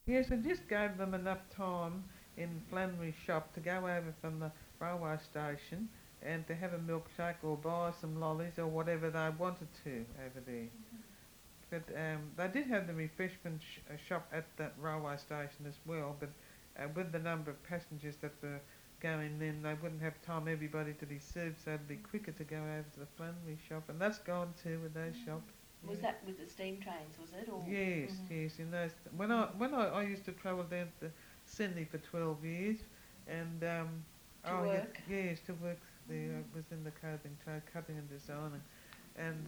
Yes, I just gave them enough time in Flannery shop to go over from the railway station and to have a milkshake or buy some lollies or whatever they wanted to over there. But they did have the refreshment shop at that railway station as well, but with the number of passengers that were going in, they wouldn't have time everybody to be served, so it'd be quicker to go over to the Flannery shop, and that's gone too with those shops. Was Yeah. that with the steam trains, was it? Or Yes, yes. In those, when I used to travel down to Sydney for 12 years, and to yeah, work? yes, to work there. I was in the clothing trade, cutting and designing, and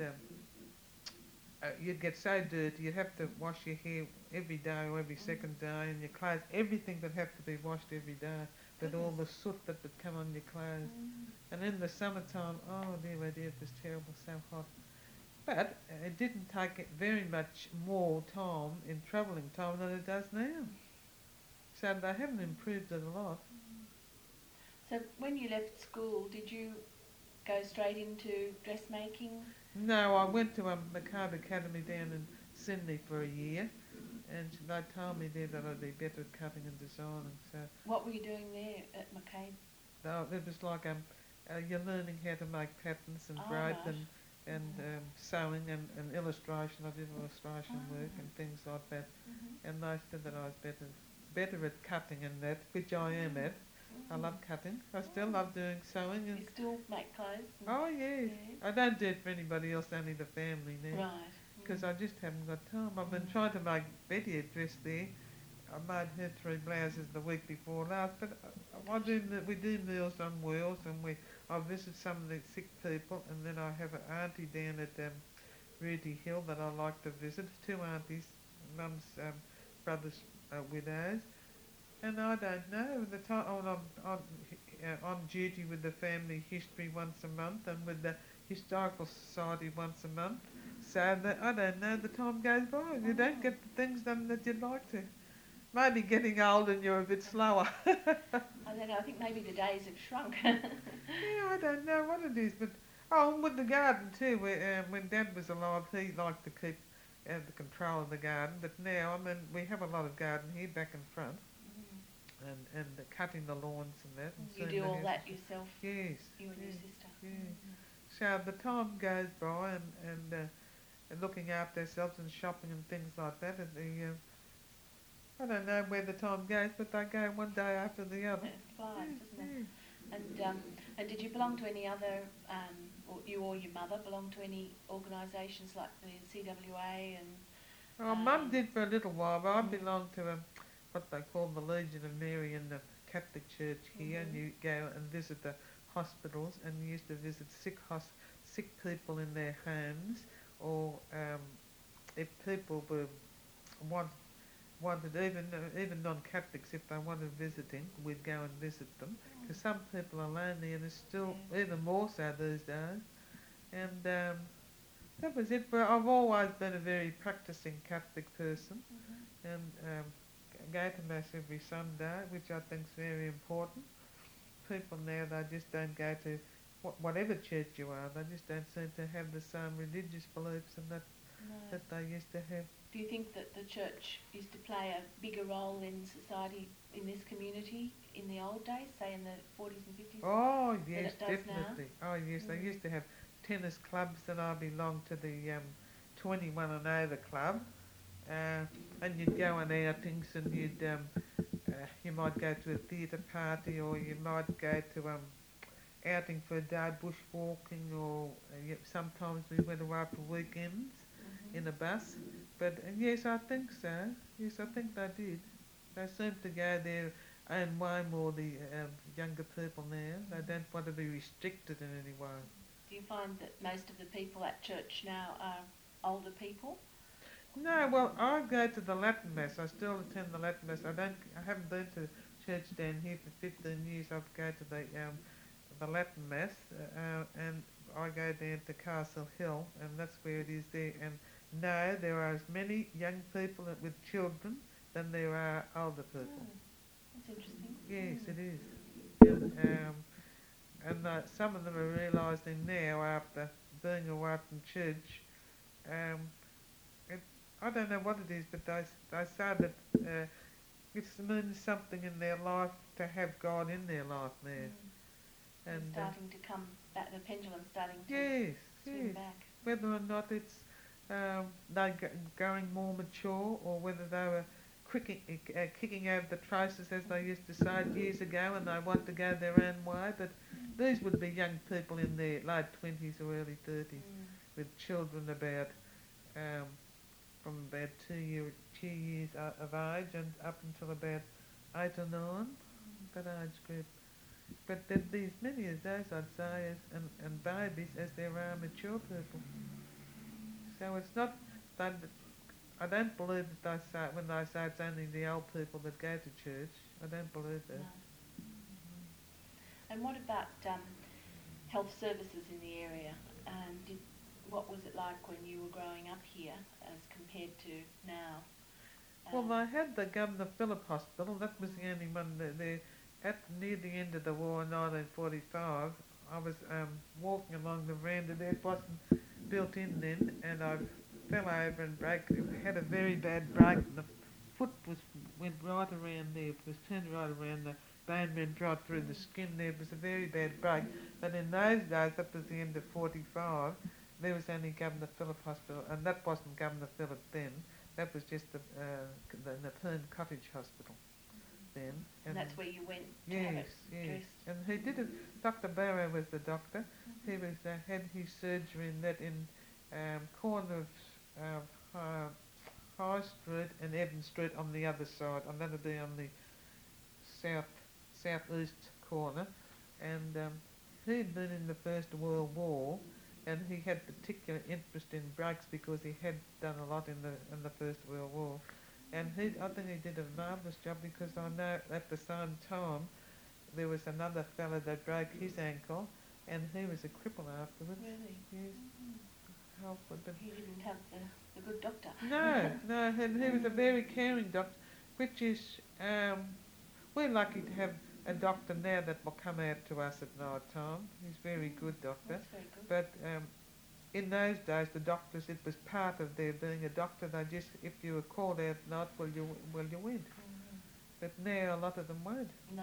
you'd get so dirty. You'd have to wash your hair every day or every second day, and your clothes, everything would have to be washed every day, with all the soot that would come on your clothes. And in the summertime, oh dear, it was terrible, so hot. But it didn't take it very much more time in travelling time than it does now. So they haven't improved it a lot. So when you left school, did you go straight into dressmaking? No, I went to McCabe Academy down in Sydney for a year, and they told me there that I'd be better at cutting and designing. So What were you doing there at McCabe? it was like you're learning how to make patterns and Oh, braid right. and sewing and illustration. I did illustration work Ah. and things like that. Mhm. And they said that I was better at cutting and that, which I am at. I love cutting. I still love doing sewing You and still make clothes? oh yes, Yeah. I don't do it for anybody else, only the family now, Right. because I just haven't got time. I've been trying to make Betty a dress there. I made her 3 blouses the week before last, but we do meals on wheels, and I visit some of the sick people, and then I have an auntie down at Rudy Hill that I like to visit. Two aunties, mum's brother's widows, and I don't know. The time I'm on duty with the family history once a month, and with the historical society once a month. So that I don't know. The time goes by. You don't get the things done that you'd like to. Maybe getting old and you're a bit slower. I don't know, I think maybe the days have shrunk. Yeah, I don't know what it is, but oh, and with the garden too. When Dad was alive, he liked to keep the control of the garden. But now, I mean, we have a lot of garden here back in front, and cutting the lawns and that. And You seeing do the all that houses. yourself, Yes, you and your yes, sister. yes. So the time goes by, and looking after ourselves and shopping and things like that. And I don't know where the time goes, but they go one day after the other. It flies, doesn't it? Yeah. And did you belong to any other, or you or your mother belong to any organisations like the CWA and? Oh, Mum did for a little while, but I Mm, belong to what they call the Legion of Mary in the Catholic Church here, and you go and visit the hospitals, and you used to visit sick people in their homes, or if people want, wanted, even non-Catholics, if they wanted visiting, we'd go and visit them, because some people are lonely, and it's still yeah. even more so these days. And that was it. But I've always been a very practicing Catholic person, and go to mass every Sunday, which I think is very important. People now, they just don't go to whatever church you are. They just don't seem to have the same religious beliefs and No. that they used to have. Do you think that the church used to play a bigger role in society, in this community, in the old days, say in the 40s and 50s, Oh than yes, it does now? definitely. Oh yes, they used to have tennis clubs, and I belonged to the 21 and over club. And you'd go on outings, and you might go to a theatre party, or you might go to outing for a day bushwalking, or sometimes we went away for weekends in a bus. But yes, I think so. Yes, I think they did. They seem to go there and way more the younger people now. They don't want to be restricted in any way. Do you find that most of the people at church now are older people? No, well, I go to the Latin Mass. I still attend the Latin Mass. I haven't been to church down here for 15 years. I go to the Latin Mass, and I go down to Castle Hill, and that's where it is there. And no, there are as many young people with children than there are older people. Oh, that's interesting. Yes, it is. And some of them are realising now, after being away from church, um, it, I don't know what it is, but they say that it means something in their life to have God in their life there. And And starting to come back, the pendulum starting to yes, swing yes. back. Whether or not it's they going more mature, or whether they were kicking over the traces, as they used to say years ago, and they want to go their own way. But these would be young people in their late 20s or early 30s with children about from about 2 years of age and up until about 8 or 9, that age group. But there'd be as many as those, I'd say, and babies as there are mature people. So it's not that I don't believe that they say, when they say it's only the old people that go to church. I don't believe that. No. And what about health services in the area? What was it like when you were growing up here as compared to now? Well, they had the Governor Phillip Hospital. That was the only one there. Near the end of the war in 1945, I was walking along the veranda there. It wasn't built in then, and I fell over and had a very bad break. The foot went right around there. It was turned right around. The bone went right through the skin there. It was a very bad break. But in those days, that was the end of 45, there was only Governor Phillip Hospital, and that wasn't Governor Phillip then. That was just the Napoon Cottage Hospital then. And that's where you went to yes, have it yes. dressed? And he did it. Dr. Barrow was the doctor. He was had his surgery in corner of High Street and Evan Street on the other side. And that would be on the southeast corner. And he'd been in the First World War, and he had particular interest in brakes because he had done a lot in the First World War. And I think he did a marvellous job, because I know at the same time there was another fellow that broke his ankle, and he was a cripple afterwards. Really? Yes. But he didn't have the good doctor. No, and he was a very caring doctor, which is, we're lucky to have a doctor now that will come out to us at night time. He's a very good doctor. That's very good. But in those days, the doctors, it was part of their being a doctor. They just, if you were called out at night, you went. But now a lot of them won't. No.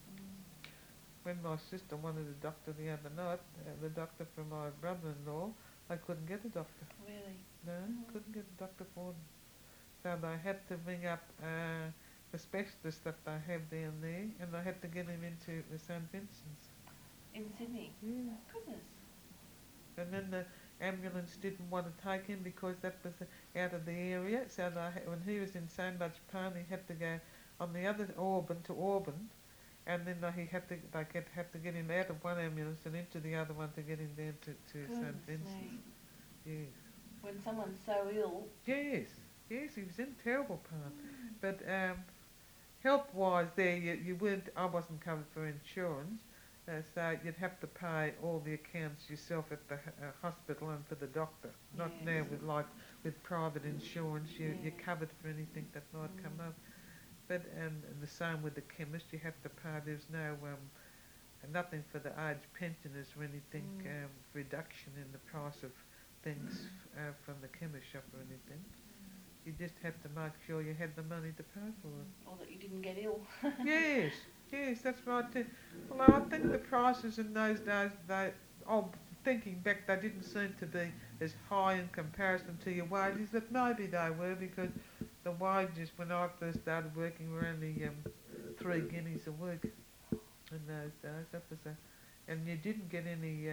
When my sister wanted a doctor the other night, the doctor for my brother-in-law, I couldn't get a doctor. Really? No, couldn't get a doctor for them. So they had to ring up the specialist that they have down there, and they had to get him into the St. Vincent's. In Sydney? Yeah. Goodness. And then the ambulance didn't want to take him because that was out of the area. So when he was in so much pain, he had to go on the other to Auburn, and then they had to get him out of one ambulance and into the other one to get him down to St. Vincent's. Yes. When someone's so ill. Yes, he was in terrible pain. But health-wise, there I wasn't covered for insurance. So you'd have to pay all the accounts yourself at the hospital and for the doctor. Not now with private insurance, you're covered for anything that might come up. But and the same with the chemist, you have to pay. There's nothing for the age pensioners or anything reduction in the price of things from the chemist shop or anything. You just had to make sure you had the money to pay for it. Or that you didn't get ill. Yes, that's right too. Well, I think the prices in those days, thinking back, they didn't seem to be as high in comparison to your wages, but maybe they were, because the wages when I first started working were only 3 guineas a week in those days. That was and you didn't get any,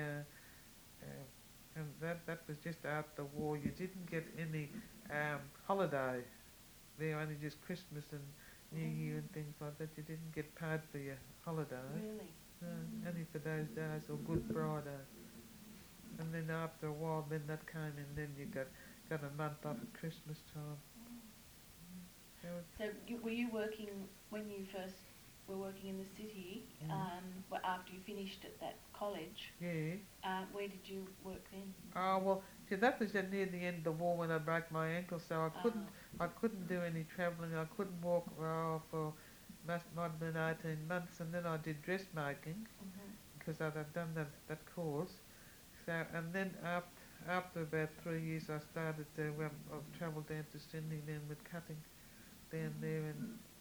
and that was just after the war. You didn't get any holiday. There only just Christmas and New Year and things like that. You didn't get paid for your holiday. Really? No, only for those days, or Good Friday. And then after a while, then that came in, then you got a month off at Christmas time. So were you working, when you first were working in the city, after you finished at that college? Yeah. Where did you work then? Well, that was near the end of the war when I broke my ankle, so I couldn't do any travelling. I couldn't walk for might have been 18 months, and then I did dressmaking because I'd done that course. So, and then after about 3 years, I started to travel down to Sydney then with cutting down there, and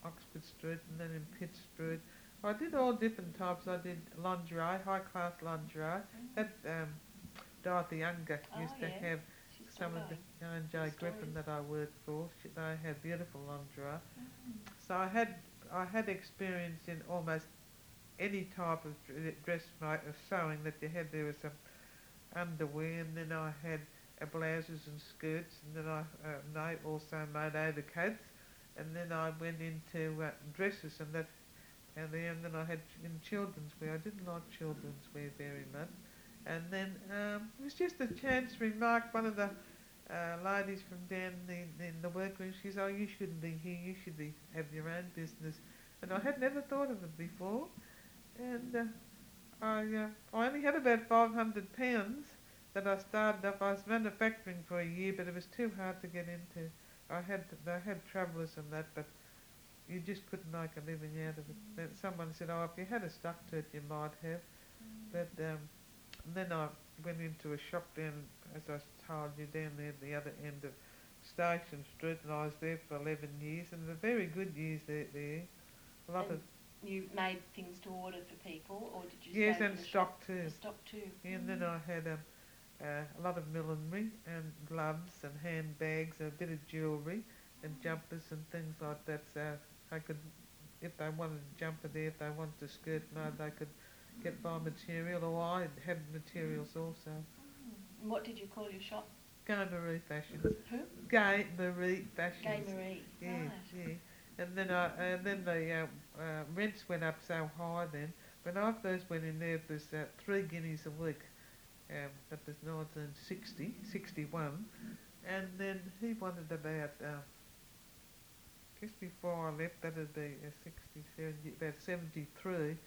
Oxford Street, and then in Pitt Street. I did all different types. I did lingerie, high class lingerie. That Dorothy Unger Oh, used to yeah. have She's still some of the going. J. Good Griffin stories. that I worked for. They had beautiful lingerie. Mm. So I had experience in almost any type of sewing that you had. There was some underwear, and then I had blouses and skirts, and then I also made overcoats, and then I went into dresses and then I had in children's wear. I didn't like children's wear very much, and then it was just a chance remark. One of the ladies from down in the workroom, she said, "Oh, you shouldn't be here. You should have your own business." And I had never thought of it before, and I only had about £500 that I started up. I was manufacturing for a year, but it was too hard to get into. I had travellers and that, but you just couldn't make a living out of it. Then someone said, "Oh, if you had a stuck to it, you might have." But then I went into a shop down, as I told you, down there at the other end of Station Street, and I was there for 11 years, and they're very good years there. A lot And of you made things to order for people, or did you yes, stay and for the shop? stock too. The stock too. Yeah, and then I had a lot of millinery and gloves and handbags, a bit of jewellery and jumpers and things like that. So I could, if they wanted a jumper there, if they wanted a skirt made, they could get my material, or I had materials also. And what did you call your shop? Gay Marie Fashions. Who? Gay Marie Fashions. Gay Marie. Yeah, Right. yeah. And then the rents went up so high then. When I first went in there, it was 3 guineas a week. That was 1961. And then he wanted about, just before I left, that'd be about 73.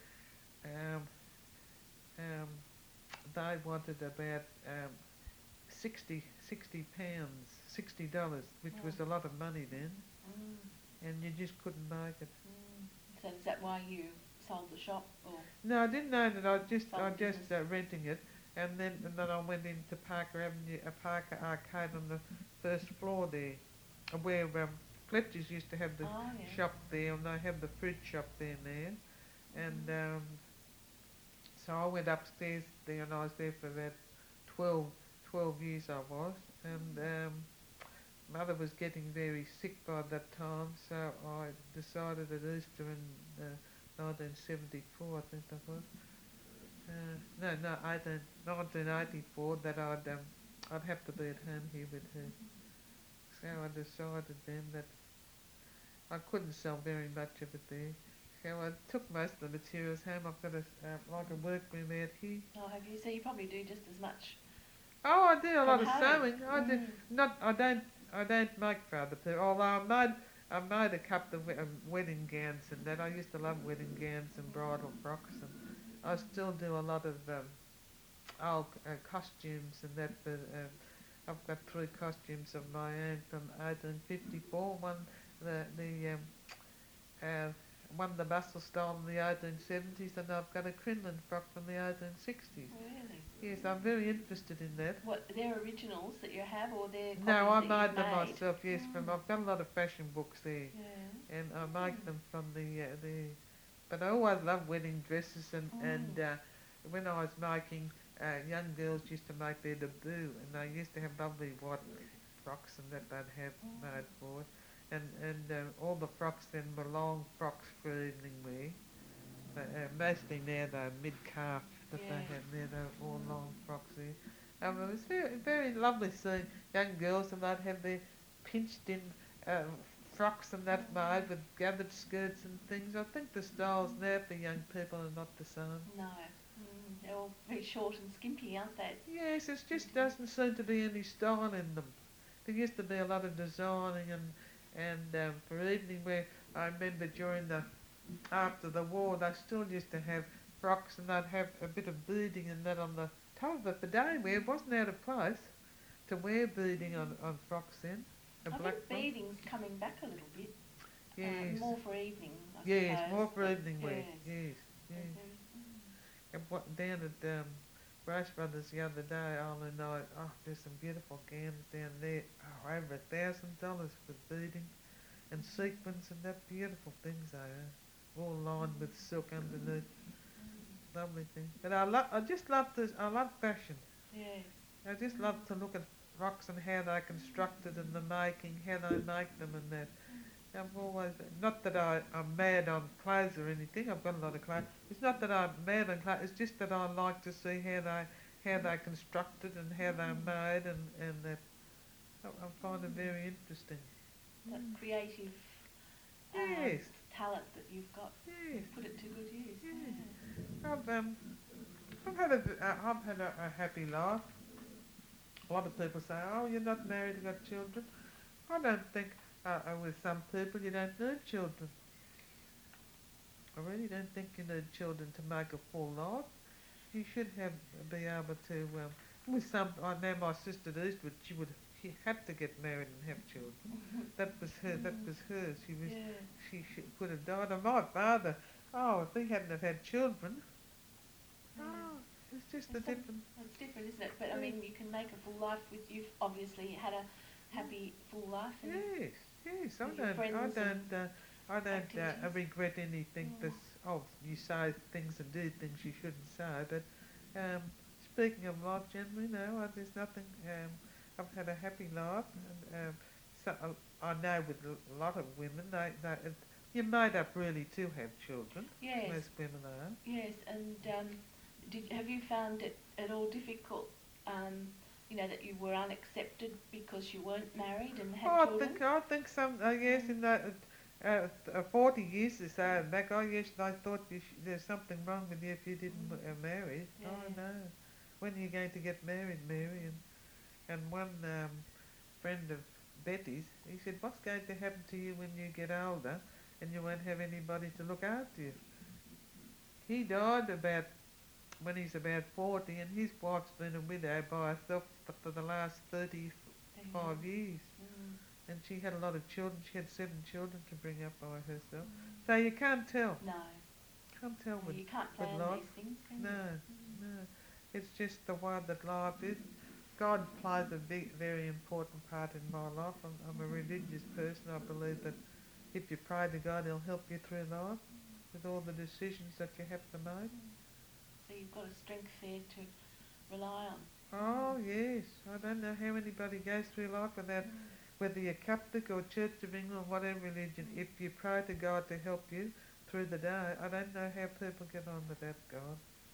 They wanted about 60 pounds, $60, which was a lot of money then, Mm. and you just couldn't make it. So is that why you sold the shop? Or No, I didn't know that. I just business. renting it, and then I went into Parker Avenue, Parker Arcade on the first floor there, where Fletcher's used to have the Oh, yeah. shop there, and they have the fruit shop there now, and so I went upstairs there, and I was there for about 12 years I was, and Mother was getting very sick by that time, so I decided at Easter in 1974, I think that was. No, 1984, that I'd have to be at home here with her. So I decided then that I couldn't sell very much of it there. So I took most of the materials home. I've got like a workroom out here. Oh, have you? So you probably do just as much. Oh, I do a lot From of home. sewing. I don't make for other people. Although I made a couple of wedding gowns and that. I used to love wedding gowns and bridal frocks, and I still do a lot of old costumes and that. But I've got 3 costumes of my own from 1854. One the bustle style in the 1870s, and I've got a crinoline frock from the 1860s. Really? Yes, I'm very interested in that. What, they're originals that you have, or they're copies No, I that made you've them made? myself. Yes, I've got a lot of fashion books there, Yeah. and I make them from the. But I always loved wedding dresses, and when I was making, young girls used to make their debut, and they used to have lovely white frocks and that they'd have made for it. And all the frocks then were long frocks for evening wear. But, mostly now they're mid-calf that they have now, they're all long frocks there. It was very, very lovely seeing young girls, and they'd have their pinched in frocks and that made with gathered skirts and things. I think the styles now for young people are not the same. No. They're all very short and skimpy, aren't they? Yes, it just doesn't seem to be any style in them. There used to be a lot of designing and for evening wear. I remember after the war, they still used to have frocks, and they'd have a bit of beading and that on the top of it. For day wear, it wasn't out of place to wear beading on frocks then. I think beading's coming back a little bit. Yes. More for evening, I Yes, suppose, more for but evening wear. yes. Yes. And down at Brace Brothers the other day, Alan and I, there's some beautiful gowns down there. Oh, over $1,000 for beading. and sequins and that beautiful things they are, all lined with silk underneath. Lovely thing. But I just love this. I love fashion. Yes. I just love to look at rocks and how they're constructed and the making, how they make them and that. I've always, not that I'm mad on clothes or anything. I've got a lot of clothes. It's not that I'm mad on clothes. It's just that I like to see how they're constructed and how they're made and that. I find it very interesting. That creative Yes. talent that you've got. Yes. Put it to good use. Yes. Yeah. I've had a happy life. A lot of people say, "Oh, you're not married, you've got children." I don't think. With some people, you don't need children. I really don't think you need children to make a full life. You should be able to. With some, I know my sister at Eastwood. She had to get married and have children. That was her. That was hers. Yeah. She could have died. And my father. Oh, if he hadn't have had children. Yeah. Oh, it's just a different. It's different, isn't it? But I mean, you can make a full life with. You've obviously had a happy full life. And Yes, yes. I with your don't. friends I don't activities. regret anything. You say things and do things you shouldn't say. But speaking of life generally, no, there's nothing. I've had a happy life, and so I know with a lot of women, you're made up really to have children. Yes. Most women are. Yes, and have you found it at all difficult? That you were unaccepted because you weren't married and had children. I think some. Yes, in that 40 years or so back, yes, I thought there's something wrong with you if you didn't marry. Yeah. Oh no, when are you going to get married, Mary? And one friend of Betty's, he said, "What's going to happen to you when you get older, and you won't have anybody to look after you?" He died when he's about 40, and his wife's been a widow by herself for the last 35 years. And she had a lot of children. She had 7 children to bring up by herself. So you can't tell. No. Can't tell You can't plan life. these things, can No, you? no. It's just the way that life is. God plays a very important part in my life. I'm a religious person. I believe that if you pray to God, He'll help you through life with all the decisions that you have to make. So you've got a strength there to rely on. Oh, yes. I don't know how anybody goes through life without, whether you're Catholic or Church of England, whatever religion, if you pray to God to help you through the day, I don't know how people get on without God.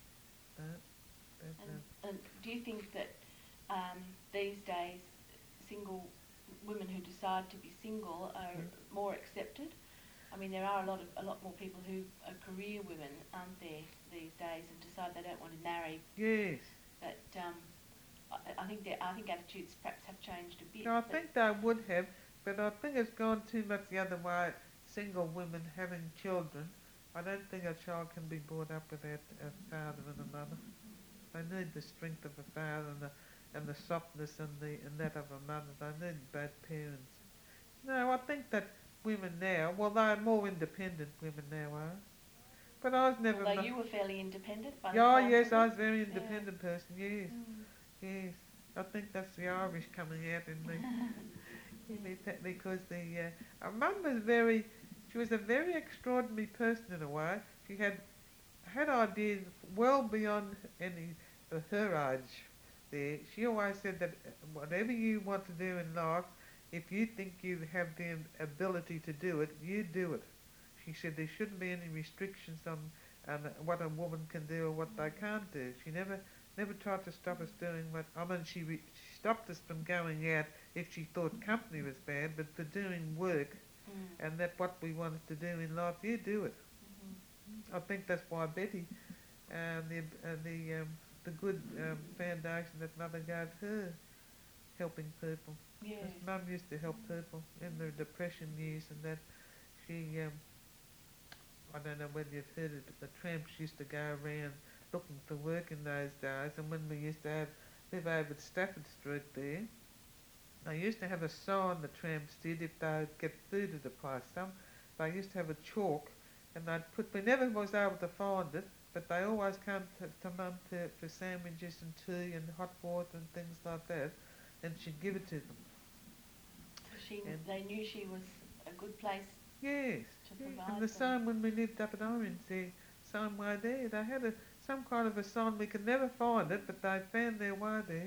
And do you think that these days single women who decide to be single are more accepted? I mean, there are a lot more people who are career women, aren't there, these days, and decide they don't want to marry. Yes. But I think attitudes perhaps have changed a bit. I think they would have, but I think it's gone too much the other way. Single women having children, I don't think a child can be brought up without a father and a mother. They need the strength of a father and the softness and that of a mother. They need both parents. No, I think that women now, well, they're more independent, women now are. But I was never... Although you were fairly independent by the Yeah, sounds yes, of I it. was a very independent person, yes. Yes. I think that's the Irish coming out in me. Because our mum was she was a very extraordinary person in a way. She had ideas well beyond her age there. She always said that whatever you want to do in life, if you think you have the ability to do it, you do it. She said there shouldn't be any restrictions on what a woman can do or what they can't do. She never tried to stop us doing what... I mean, she stopped us from going out if she thought company was bad, but for doing work and that what we wanted to do in life, you do it. I think that's why Betty, the good foundation that Mother gave her, helping people. Yes. Mum used to help people in the depression years and that. She, I don't know whether you've heard it, but the tramps used to go around looking for work in those days, and when we used to live over at Stafford Street there, they used to have a sign, the tramps did, if they'd get food at a place. They used to have a chalk, and we never was able to find it, but they always come to Mum for sandwiches and tea and hot water and things like that, and she'd give it to them. So they knew she was a good place Yes. to Yeah. provide And the them. same when we lived up at Orange there, same way there. They had some kind of a sign, we could never find it, but they found their way there.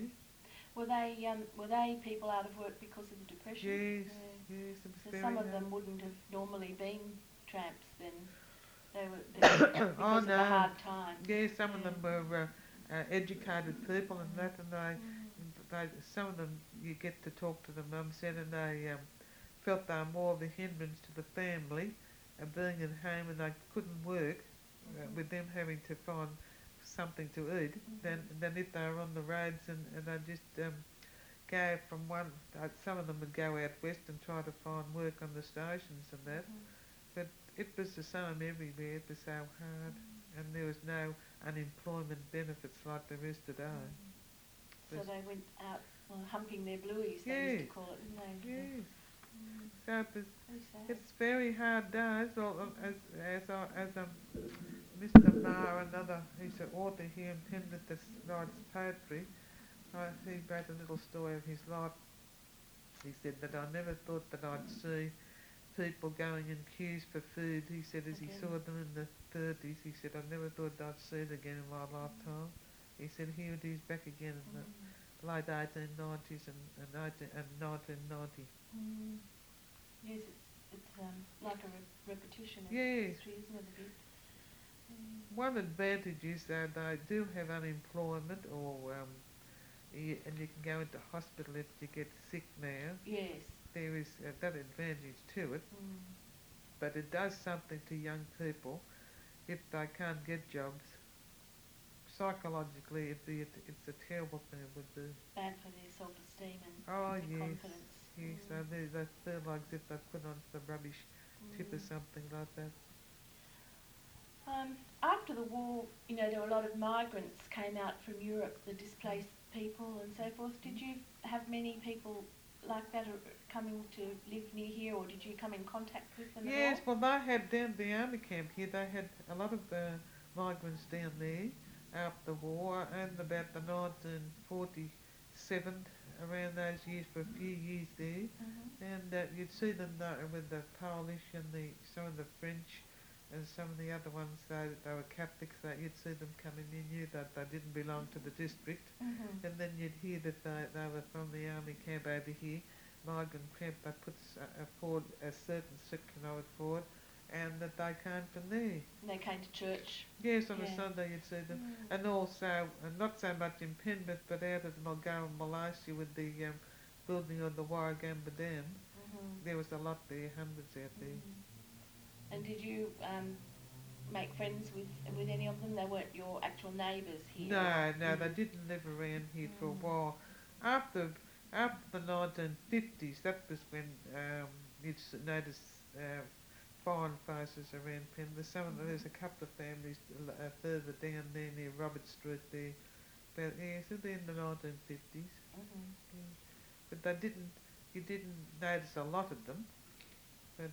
Were they people out of work because of the depression? Yes, Yeah. yes, it was So very some of hard. them wouldn't have normally been tramps then. Because Oh of the no, hard times. yeah, some of Yeah. them were educated people and that, and some of them, you get to talk to them, Mum said, and they felt they were more of a hindrance to the family, being at home, and they couldn't work with them having to find something to eat, than if they were on the roads, and they just go from one, some of them would go out west and try to find work on the stations and that, but it was the same everywhere, it was so hard, and there was no unemployment benefits like there is today. So they went out humping their blueies, they used to call it, didn't they? Yes. So Very sad. it's very hard days. Well, as Mr. Marr, another, he's an author here in Penrith that writes poetry. He wrote a little story of his life. He said that I never thought that I'd see people going in queues for food. He said as he saw them in the 30s, he said I never thought I'd see it again in my lifetime. He said here it is back again in the late 1890s and 1990. Yes, it's like a repetition of Yes. history, isn't it, a bit? One advantage is that they do have unemployment, or and you can go into hospital if you get sick now. Yes. There is that advantage to it, but it does something to young people if they can't get jobs. Psychologically, it's a terrible thing it would do. Bad for their self-esteem and Oh their yes, confidence. yes. So they feel like as if they put on the rubbish tip or something like that. After the war, there were a lot of migrants came out from Europe, the displaced people and so forth. Did you have many people like that coming to live near here, or did you come in contact with them Yes, at all? well, they had down the army camp here. They had a lot of migrants down there after the war, and about the 1947, around those years, for a few years there. And you'd see them with the Polish and some of the French and some of the other ones. They were Catholics. You'd see them coming in. You knew that they didn't belong to the district. And then you'd hear that they were from the army camp over here, migrant camp. They put forward a certain section of it forward, and that they came from there. And they came to church. Yes, on a Sunday you'd see them. And also, not so much in Penrith, but out at Mulgowan, Malaysia, with the building of the Warragamba Dam. There was a lot there, hundreds out there. And did you make friends with any of them? They weren't your actual neighbours here? No, they didn't live around here for a while. After the 1950s, that was when you'd notice foreign faces around Penrith. There's a couple of families further down there near Robert Street there. But so they're in the 1950s. But you didn't notice a lot of them. But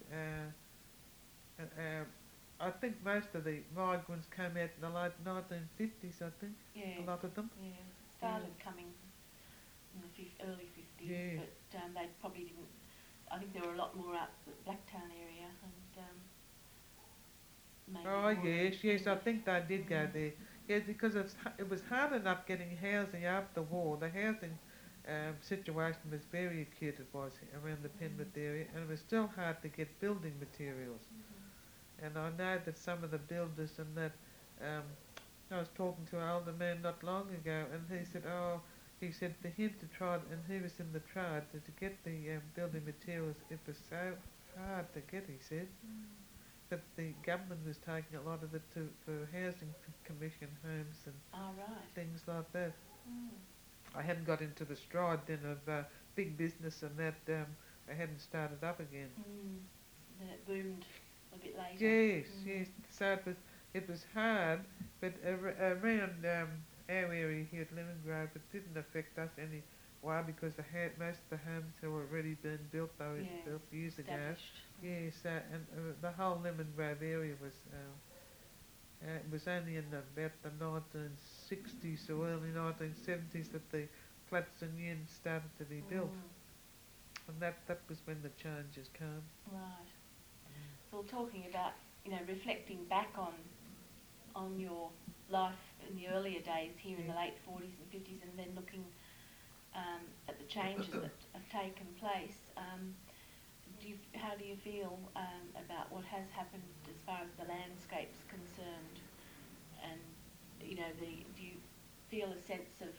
I think most of the migrants came out in the late 1950s, I think. Yeah. A lot of them. Yeah. Started coming in the early 50s, Yeah. but they probably didn't. I think there were a lot more out the Blacktown area and maybe Oh more yes, I think they did go there. Yes, because it was hard enough getting housing after the war. The housing situation was very acute, it was, around the Penrith area, and it was still hard to get building materials. And I know that some of the builders and that, I was talking to an older man not long ago, and he said for him to try, and he was in the trade, to get the building materials, it was so hard to get, he said. But the government was taking a lot of it for housing commission homes and things like that. I hadn't got into the stride then of big business and that I hadn't started up again. Then it boomed a bit later. Yes. So it was hard, but around our area here at Lemon Grove, it didn't affect us any way because most of the homes had already been built. They were built years ago. Yes, and the whole Lemon Grove area was. It was only in about the 1960s or early 1970s that the flats and units started to be built. And that was when the changes came. Right. So we're talking about, reflecting back on your life in the earlier days here in the late 40s and 50s, and then looking at the changes that have taken place. How do you feel about what has happened as far as the landscape's concerned? And do you feel a sense of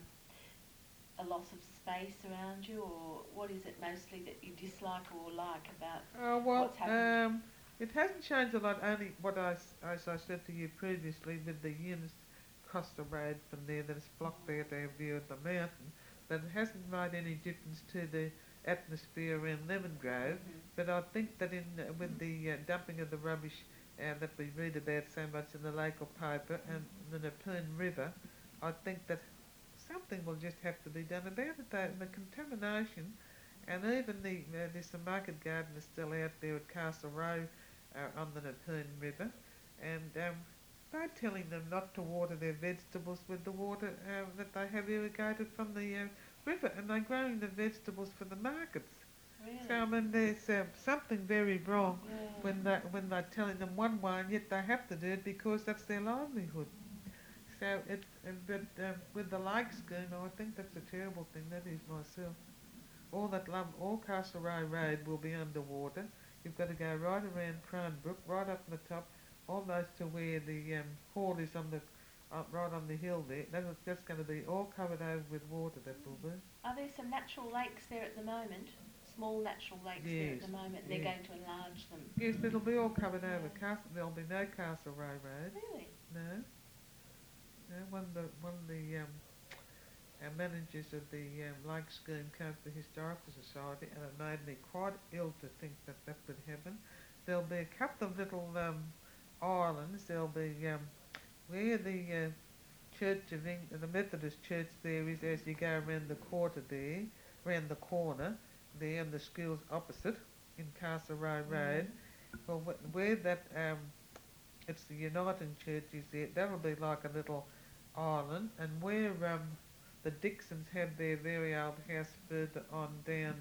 a loss of space around you, or what is it mostly that you dislike or like about what's happened? It hasn't changed a lot. Only as I said to you previously, with the Eunice Costa Road from there that is blocked there to our view of the mountain, that it hasn't made any difference to the atmosphere around Lemon Grove. But I think that with the dumping of the rubbish that we read about so much in the local paper and the Nepean River, I think that something will just have to be done about it. The contamination, and even there's some market gardeners still out there at Castle Row on the Nepean River, and they're telling them not to water their vegetables with the water that they have irrigated from the river, and they're growing the vegetables for the markets. Really? So I mean, there's something very wrong Yeah. when they're telling them one way, and yet they have to do it because that's their livelihood. So with the lake scheme, I think that's a terrible thing. That is myself. All Castle Row Road will be underwater. You've got to go right around Cranbrook, right up the top, almost to where the hall is on the right on the hill there. That's going to be all covered over with water. That will be. Are there some natural lakes there at the moment? Small natural lakes there at the moment. They're going to enlarge them. Yes, it'll be all covered over. There'll be no Castle Row Road. Really? No. No. One of the managers of the lake scheme came to the Historical Society, and it made me quite ill to think that would happen. There'll be a couple of little islands. There'll be where the Church of England, the Methodist Church there is, as you go around the quarter there, around the corner there, and the school's opposite in Castle Row Road. Well, where that it's the Uniting Church is there. That'll be like a little island, and where the Dixons have their very old house further on down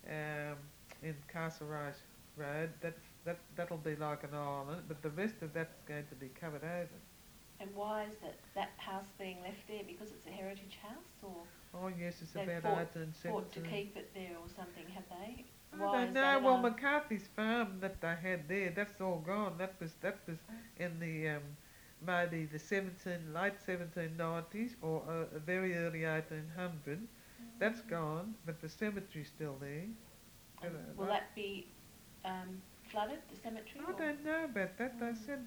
in Castle Row Road, that'll be like an island, but the rest of that's going to be covered over. And why is that house being left there? Because it's a heritage house, or Oh yes, it's they've about fought to 1817. keep it there or something, have they? I don't know. Well, McCarthy's farm that they had there, that's all gone. That was in the maybe the late 1790s or very early 1800. That's gone, but the cemetery's still there. And will that be flooded, the cemetery? I don't know about that. They said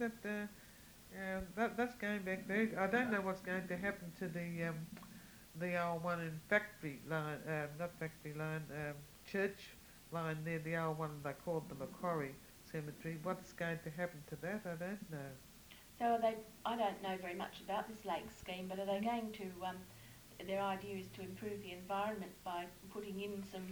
that that's going back there. I don't know what's going to happen to the old one in Factory Line, not Factory Line, Church Line there, the old one they called the Macquarie Cemetery. What's going to happen to that? I don't know. So I don't know very much about this lake scheme, but are they going to, their idea is to improve the environment by putting in some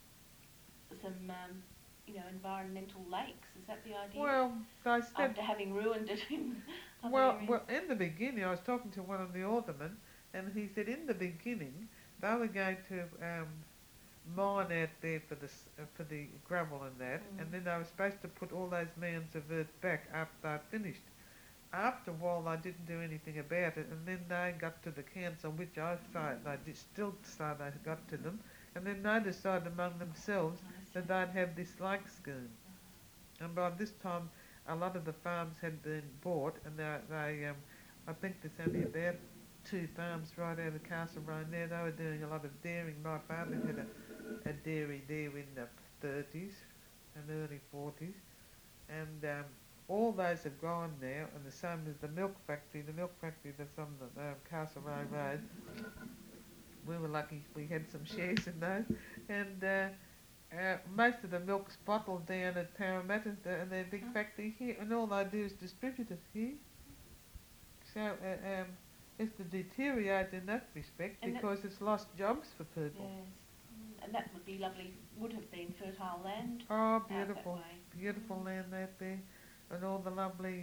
environmental lakes? Is that the idea? Well, they said... After having ruined it in other areas? Well, in the beginning, I was talking to one of the aldermen, and he said in the beginning they were going to mine out there for the gravel and that, and then they were supposed to put all those mounds of earth back after they finished. After a while, they didn't do anything about it, and then they got to the council, which I say they still say they got to them, and then they decided among themselves that they'd have this lake scheme. And by this time, a lot of the farms had been bought, and I think there's only about 2 farms right out of Castle Row now. They were doing a lot of dairying. My father had a dairy there in the 30s and early 40s, and all those have gone now, and the same as the milk factory that's on the Castle Row Road. We were lucky we had some shares in those, and most of the milk's bottled down at Parramatta and their big factory here, and all they do is distribute it here. So it's to deteriorate in that respect, and because it's lost jobs for people. Yes. And that would be lovely, would have been fertile land. Oh, beautiful, beautiful land out there, and all the lovely,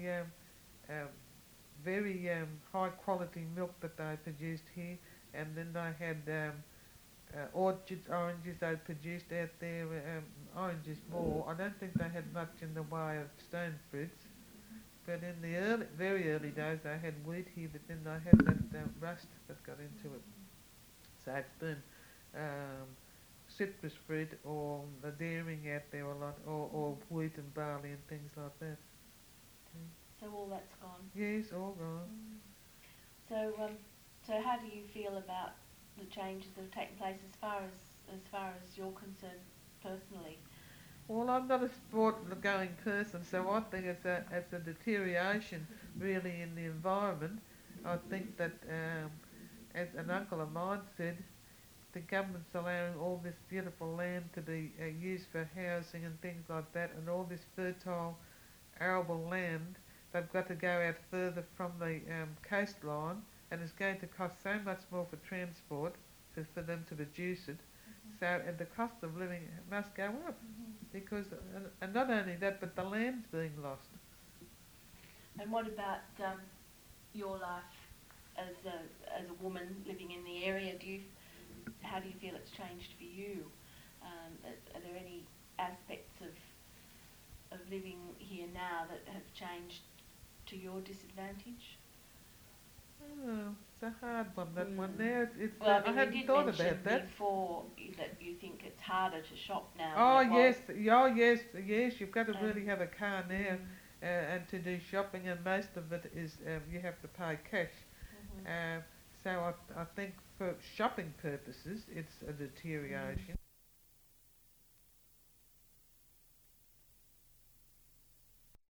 very high quality milk that they produced here, and then they had orchards, oranges they produced out there, oranges more. I don't think they had much in the way of stone fruits. But in the very early days, they had wheat here, but then they had that rust that got into it. So it's been um, citrus fruit or the dairying out there a lot, or wheat and barley and things like that. So all that's gone. Yes, all gone. So how do you feel about the changes that have taken place as far as you're concerned personally? Well, I'm not a sport-going person, so I think it's a deterioration really in the environment. I think that, as an uncle of mine said, the government's allowing all this beautiful land to be used for housing and things like that, and all this fertile arable land. They've got to go out further from the coastline, and it's going to cost so much more for transport for them to produce it. So, and the cost of living must go up because, and not only that, but the land's being lost. And what about your life as a woman living in the area? How do you feel it's changed for you? Are there any aspects of living here now that have changed to your disadvantage? Oh, it's a hard one, that one there. It's, Well, I hadn't you thought did about that. before that you think it's harder to shop now. Oh than it yes, was. oh yes, yes. You've got to Um, really have a car now, and to do shopping, and most of it is you have to pay cash. So I think for shopping purposes, it's a deterioration.